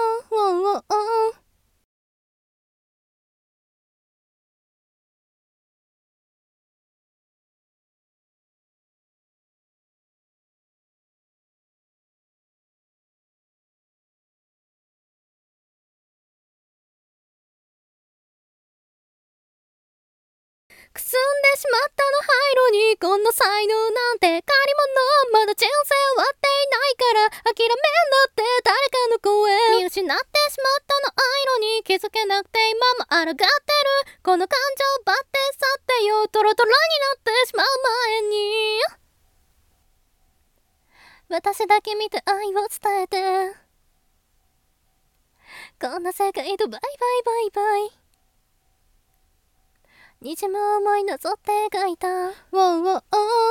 おーくすんでしまったの灰色にこんな才能なんて借り物まだ人生終わっていないから諦めんなって誰かの声見失ってしまったの灰色に気づけなくて今も抗ってるこの感情ばって去ってよトロトロになってしまう前に私だけ見て愛を伝えてこんな世界とバイバイバイバイ虹も思いなぞって描いたウォーウォー